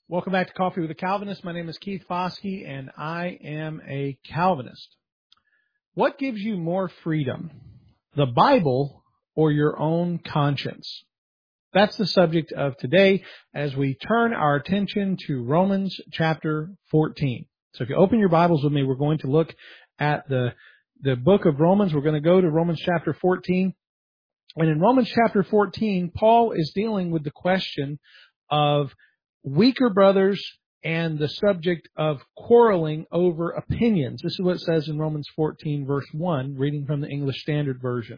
Welcome back to Coffee with a Calvinist. My name is Keith Foskey, and I am a Calvinist. What gives you more freedom, the Bible or your own conscience? That's the subject of today as we turn our attention to Romans chapter 14. So if you open your Bibles with me, we're going to look at the book of Romans. We're going to go to Romans chapter 14. And in Romans chapter 14, Paul is dealing with the question of weaker brothers and the subject of quarreling over opinions. This is what it says in Romans 14, verse 1, reading from the English Standard Version.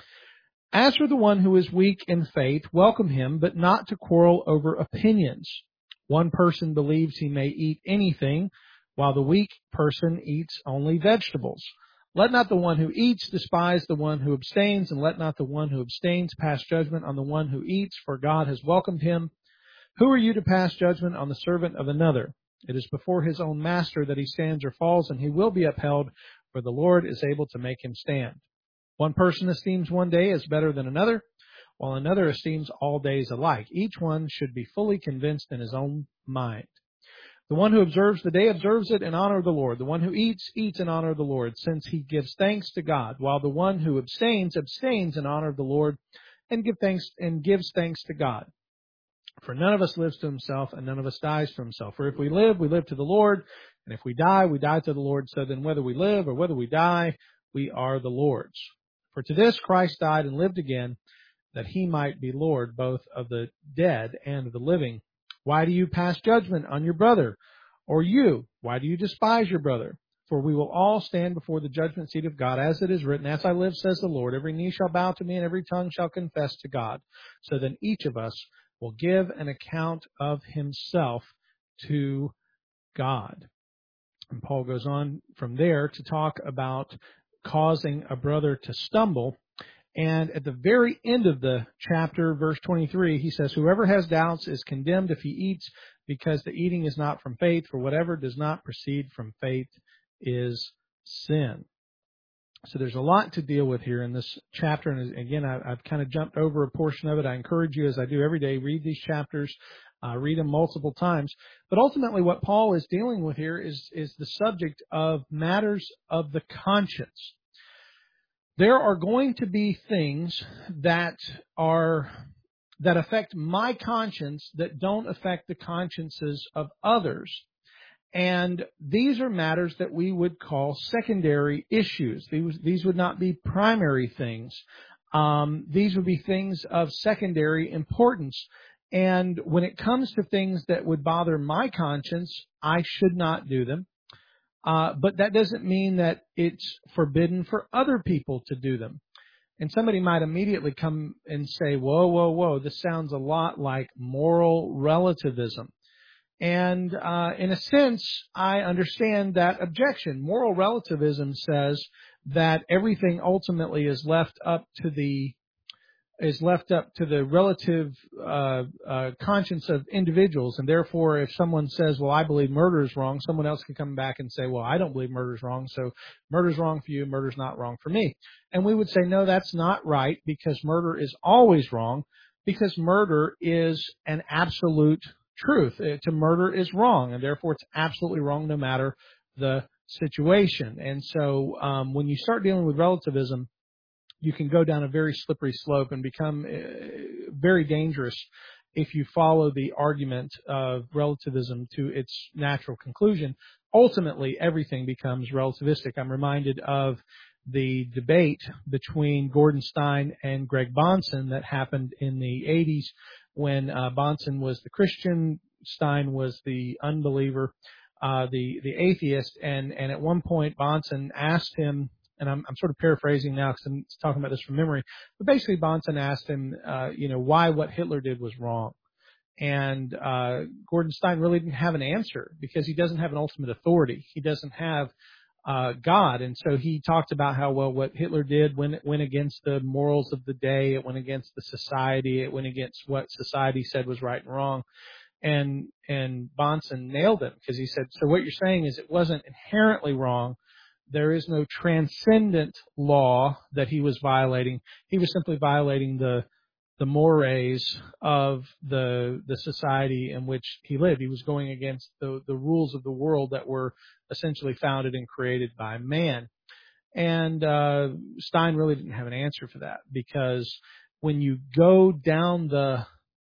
As for the one who is weak in faith, welcome him, but not to quarrel over opinions. One person believes he may eat anything, while the weak person eats only vegetables. Let not the one who eats despise the one who abstains, and let not the one who abstains pass judgment on the one who eats, for God has welcomed him. Who are you to pass judgment on the servant of another? It is before his own master that he stands or falls, and he will be upheld, for the Lord is able to make him stand. One person esteems one day as better than another, while another esteems all days alike. Each one should be fully convinced in his own mind. The one who observes the day observes it in honor of the Lord. The one who eats, eats in honor of the Lord, since he gives thanks to God, while the one who abstains, abstains in honor of the Lord, and gives thanks to God. For none of us lives to himself, and none of us dies to himself. For if we live to the Lord, and if we die to the Lord. So then whether we live or whether we die, we are the Lord's. For to this Christ died and lived again, that he might be Lord both of the dead and of the living. Why do you pass judgment on your brother? Or you, why do you despise your brother? For we will all stand before the judgment seat of God, as it is written, As I live, says the Lord, every knee shall bow to me, and every tongue shall confess to God. So then each of us will give an account of himself to God. And Paul goes on from there to talk about causing a brother to stumble. And at the very end of the chapter, verse 23, he says, Whoever has doubts is condemned if he eats, because the eating is not from faith, for whatever does not proceed from faith is sin. So there's a lot to deal with here in this chapter. And again, I've kind of jumped over a portion of it. I encourage you, as I do every day, read these chapters, read them multiple times. But ultimately what Paul is dealing with here is the subject of matters of the conscience. There are going to be things that affect my conscience that don't affect the consciences of others. And these are matters that we would call secondary issues. These would not be primary things. These would be things of secondary importance. And when it comes to things that would bother my conscience, I should not do them. But that doesn't mean that it's forbidden for other people to do them. And somebody might immediately come and say, whoa, this sounds a lot like moral relativism. And in a sense, I understand that objection. Moral relativism says that everything ultimately is left up to the relative conscience of individuals. And therefore, if someone says, well, I believe murder is wrong, someone else can come back and say, well, I don't believe murder is wrong, so murder is wrong for you, murder is not wrong for me. And we would say, no, that's not right, because murder is always wrong, because murder is an absolute truth. To murder is wrong, and therefore it's absolutely wrong no matter the situation. And so when you start dealing with relativism, you can go down a very slippery slope and become very dangerous if you follow the argument of relativism to its natural conclusion. Ultimately, everything becomes relativistic. I'm reminded of the debate between Gordon Stein and Greg Bahnsen that happened in the 80s when Bahnsen was the Christian, Stein was the unbeliever, the atheist. And at one point, Bahnsen asked him, and I'm sort of paraphrasing now because I'm talking about this from memory, but basically Bahnsen asked him, why what Hitler did was wrong. And Gordon Stein really didn't have an answer because he doesn't have an ultimate authority. He doesn't have God. And so he talked about how, well, what Hitler did went against the morals of the day. It went against the society. It went against what society said was right and wrong. And Bahnsen nailed him because he said, so what you're saying is it wasn't inherently wrong. There is no transcendent law that he was violating. He was simply violating the the mores of the society in which he lived. He was going against the rules of the world that were essentially founded and created by man. And Stein really didn't have an answer for that, because when you go down the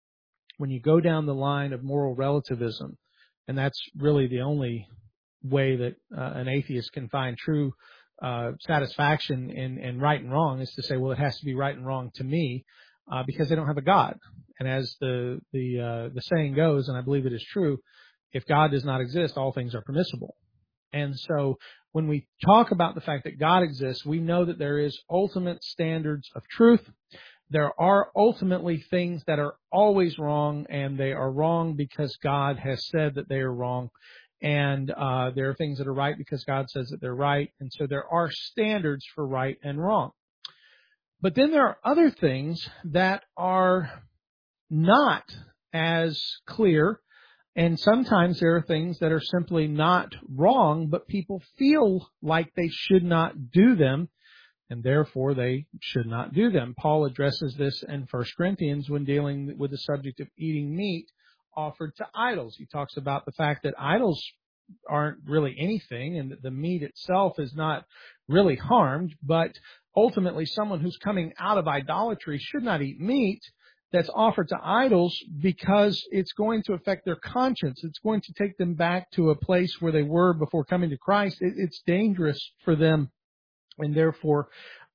line of moral relativism, and that's really the only way that an atheist can find true satisfaction in right and wrong, is to say, well, it has to be right and wrong to me, because they don't have a God. And as the saying goes, and I believe it is true, if God does not exist, all things are permissible. And so when we talk about the fact that God exists, we know that there is ultimate standards of truth. There are ultimately things that are always wrong, and they are wrong because God has said that they are wrong. And there are things that are right because God says that they're right. And so there are standards for right and wrong. But then there are other things that are not as clear. And sometimes there are things that are simply not wrong, but people feel like they should not do them, and therefore they should not do them. Paul addresses this in 1 Corinthians when dealing with the subject of eating meat offered to idols. He talks about the fact that idols aren't really anything, and that the meat itself is not really harmed, but ultimately someone who's coming out of idolatry should not eat meat that's offered to idols, because it's going to affect their conscience. It's going to take them back to a place where they were before coming to Christ. It's dangerous for them, and therefore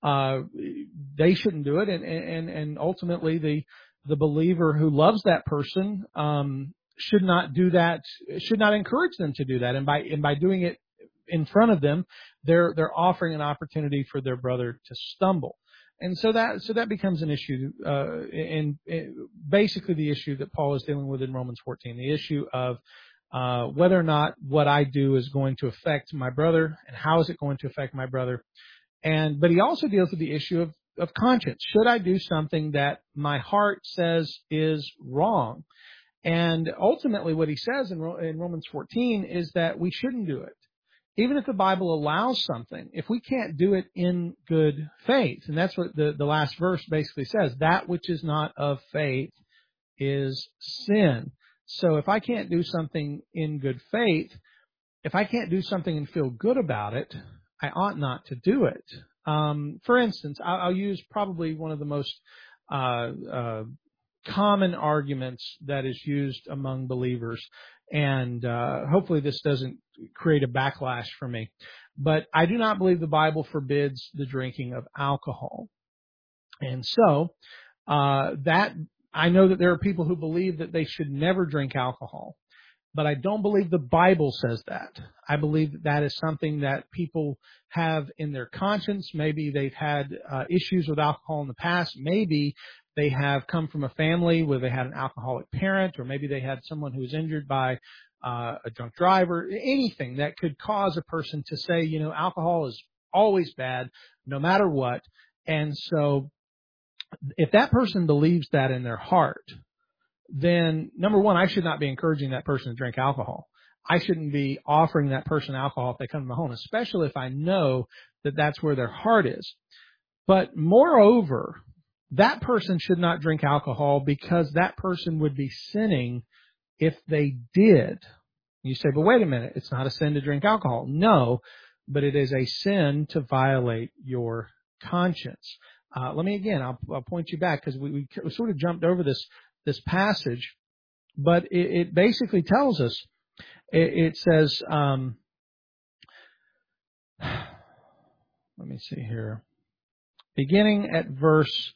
they shouldn't do it. And ultimately the believer who loves that person should not do that, should not encourage them to do that. And by doing it in front of them, they're offering an opportunity for their brother to stumble. And so that becomes an issue, and basically the issue that Paul is dealing with in Romans 14, the issue of whether or not what I do is going to affect my brother, and how is it going to affect my brother. But he also deals with the issue of conscience. Should I do something that my heart says is wrong? And ultimately what he says in Romans 14 is that we shouldn't do it. Even if the Bible allows something, if we can't do it in good faith, and that's what the last verse basically says, that which is not of faith is sin. So if I can't do something in good faith, if I can't do something and feel good about it, I ought not to do it. For instance, I'll use probably one of the most common arguments that is used among believers, and hopefully this doesn't create a backlash for me. But I do not believe the Bible forbids the drinking of alcohol. And so that I know that there are people who believe that they should never drink alcohol. But I don't believe the Bible says that. I believe that that is something that people have in their conscience. Maybe they've had issues with alcohol in the past. Maybe they have come from a family where they had an alcoholic parent, or maybe they had someone who was injured by a drunk driver. Anything that could cause a person to say, alcohol is always bad, no matter what. And so if that person believes that in their heart, then number one, I should not be encouraging that person to drink alcohol. I shouldn't be offering that person alcohol if they come to my home, especially if I know that that's where their heart is. But moreover, that person should not drink alcohol because that person would be sinning if they did. You say, but wait a minute, it's not a sin to drink alcohol. No, but it is a sin to violate your conscience. Let me again, I'll point you back, because we sort of jumped over this passage, but it basically tells us, it says, let me see here, beginning at verse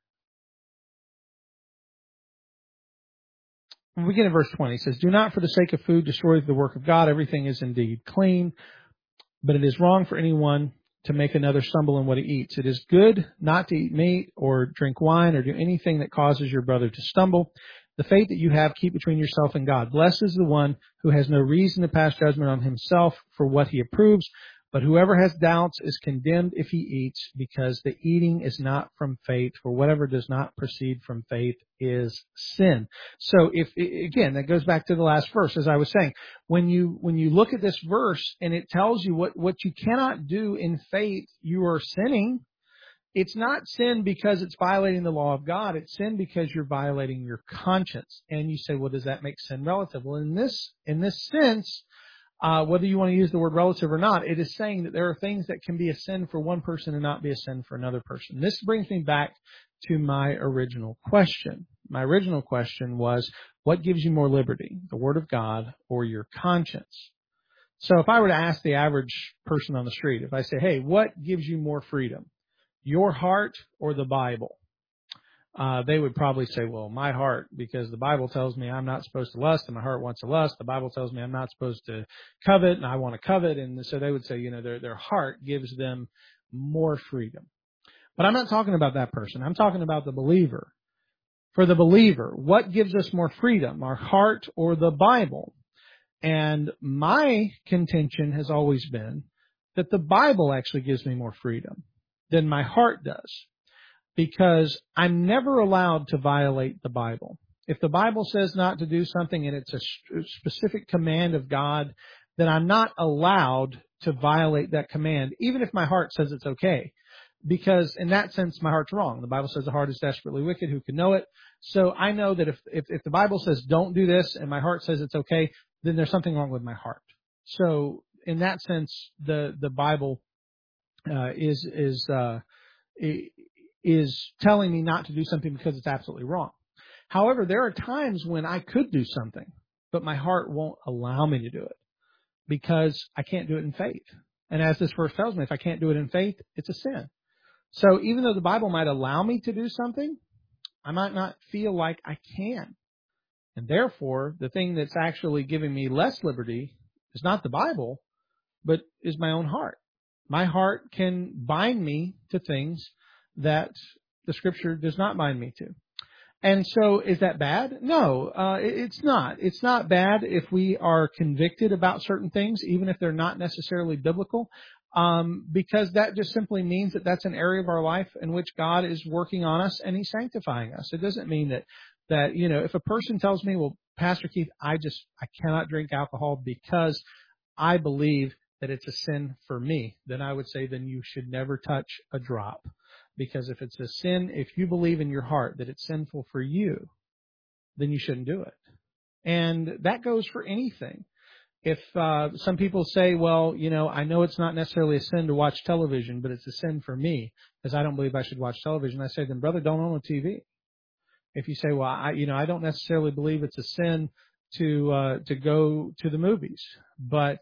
20, it says, do not for the sake of food destroy the work of God. Everything is indeed clean, but it is wrong for anyone to make another stumble in what he eats. It is good not to eat meat or drink wine or do anything that causes your brother to stumble. The faith that you have, keep between yourself and God. Blessed is the one who has no reason to pass judgment on himself for what he approves, but whoever has doubts is condemned if he eats, because the eating is not from faith, for whatever does not proceed from faith is sin. So again, that goes back to the last verse, as I was saying, when you look at this verse and it tells you what you cannot do in faith, you are sinning. it's not sin because it's violating the law of God. It's sin because you're violating your conscience. And you say, well, does that make sin relative? Well, in this sense, whether you want to use the word relative or not, it is saying that there are things that can be a sin for one person and not be a sin for another person. This brings me back to my original question. My original question was, what gives you more liberty, the Word of God or your conscience? So if I were to ask the average person on the street, if I say, hey, what gives you more freedom, your heart or the Bible? They would probably say, well, my heart, because the Bible tells me I'm not supposed to lust and my heart wants to lust. The Bible tells me I'm not supposed to covet and I want to covet. And so they would say, their heart gives them more freedom. But I'm not talking about that person. I'm talking about the believer. For the believer, what gives us more freedom, our heart or the Bible? And my contention has always been that the Bible actually gives me more freedom than my heart does, because I'm never allowed to violate the Bible. If the Bible says not to do something and it's a specific command of God, then I'm not allowed to violate that command, even if my heart says it's okay. Because in that sense, my heart's wrong. The Bible says the heart is desperately wicked. Who can know it? So I know that if the Bible says don't do this and my heart says it's okay, then there's something wrong with my heart. So in that sense, the Bible is telling me not to do something because it's absolutely wrong. However, there are times when I could do something, but my heart won't allow me to do it because I can't do it in faith. And as this verse tells me, if I can't do it in faith, it's a sin. So even though the Bible might allow me to do something, I might not feel like I can. And therefore, the thing that's actually giving me less liberty is not the Bible, but is my own heart. My heart can bind me to things that the Scripture does not bind me to. And so is that bad? No, it's not. It's not bad if we are convicted about certain things, even if they're not necessarily biblical, because that just simply means that that's an area of our life in which God is working on us and He's sanctifying us. It doesn't mean that if a person tells me, well, Pastor Keith, I cannot drink alcohol because I believe that it's a sin for me, then I would say then you should never touch a drop. Because if it's a sin, if you believe in your heart that it's sinful for you, then you shouldn't do it. And that goes for anything. If some people say, well, I know it's not necessarily a sin to watch television, but it's a sin for me because I don't believe I should watch television. I say, then brother, don't own a TV. If you say, well, I don't necessarily believe it's a sin to go to the movies, but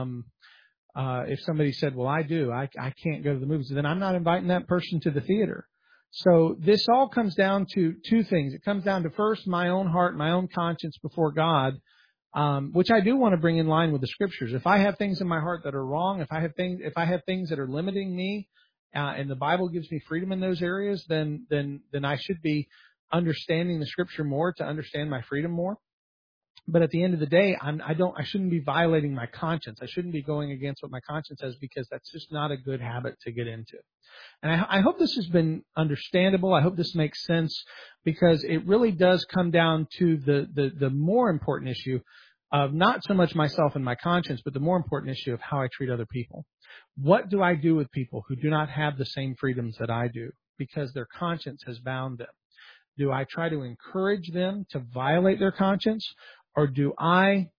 if somebody said, well, I do, I can't go to the movies, then I'm not inviting that person to the theater. So this all comes down to two things. It comes down to first my own heart, my own conscience before God, which I do want to bring in line with the Scriptures. If I have things in my heart that are wrong, if I have things that are limiting me, and the Bible gives me freedom in those areas, then I should be understanding the Scripture more to understand my freedom more. But at the end of the day, I shouldn't be violating my conscience. I shouldn't be going against what my conscience says, because that's just not a good habit to get into. And I hope this has been understandable. I hope this makes sense, because it really does come down to the more important issue of not so much myself and my conscience, but the more important issue of how I treat other people. What do I do with people who do not have the same freedoms that I do because their conscience has bound them? Do I try to encourage them to violate their conscience? Or do I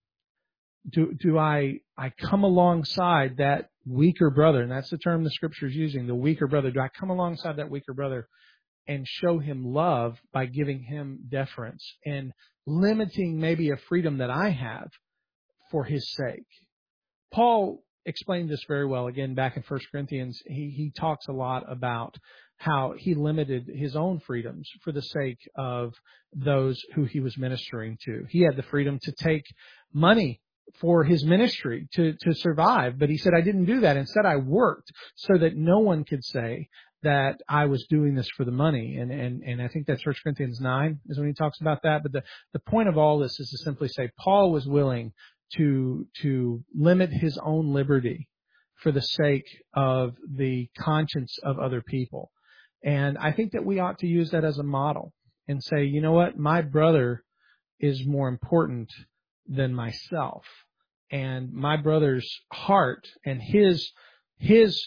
come alongside that weaker brother? And that's the term the Scripture is using, the weaker brother. Do I come alongside that weaker brother and show him love by giving him deference and limiting maybe a freedom that I have for his sake? Paul explained this very well. Again, back in 1 Corinthians, he talks a lot about how he limited his own freedoms for the sake of those who he was ministering to. He had the freedom to take money for his ministry to survive, but he said, I didn't do that. Instead, I worked so that no one could say that I was doing this for the money. And I think that's 1 Corinthians 9 is when he talks about that. But the point of all this is to simply say Paul was willing to limit his own liberty for the sake of the conscience of other people. And I think that we ought to use that as a model and say, you know what, my brother is more important than myself. And my brother's heart and his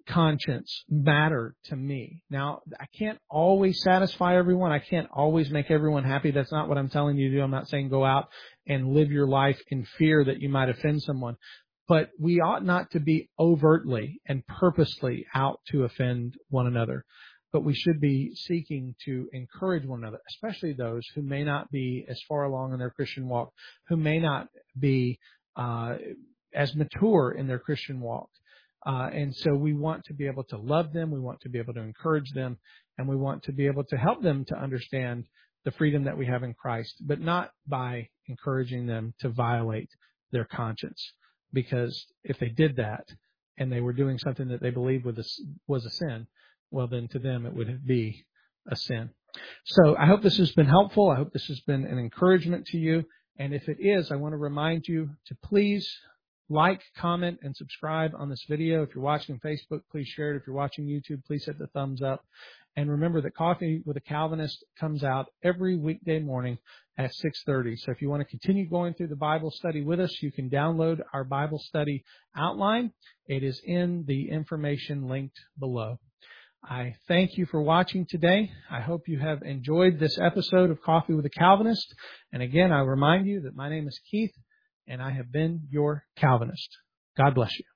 conscience matter to me? Now, I can't always satisfy everyone. I can't always make everyone happy. That's not what I'm telling you to do. I'm not saying go out and live your life in fear that you might offend someone. But we ought not to be overtly and purposely out to offend one another. But we should be seeking to encourage one another, especially those who may not be as far along in their Christian walk, who may not be as mature in their Christian walk. And so we want to be able to love them. We want to be able to encourage them. And we want to be able to help them to understand the freedom that we have in Christ, but not by encouraging them to violate their conscience. Because if they did that and they were doing something that they believed was a sin, well, then to them it would be a sin. So I hope this has been helpful. I hope this has been an encouragement to you. And if it is, I want to remind you to please like, comment, and subscribe on this video. If you're watching Facebook, please share it. If you're watching YouTube, please hit the thumbs up. And remember that Coffee with a Calvinist comes out every weekday morning at 6:30. So if you want to continue going through the Bible study with us, you can download our Bible study outline. It is in the information linked below. I thank you for watching today. I hope you have enjoyed this episode of Coffee with a Calvinist. And again, I remind you that my name is Keith, and I have been your Calvinist. God bless you.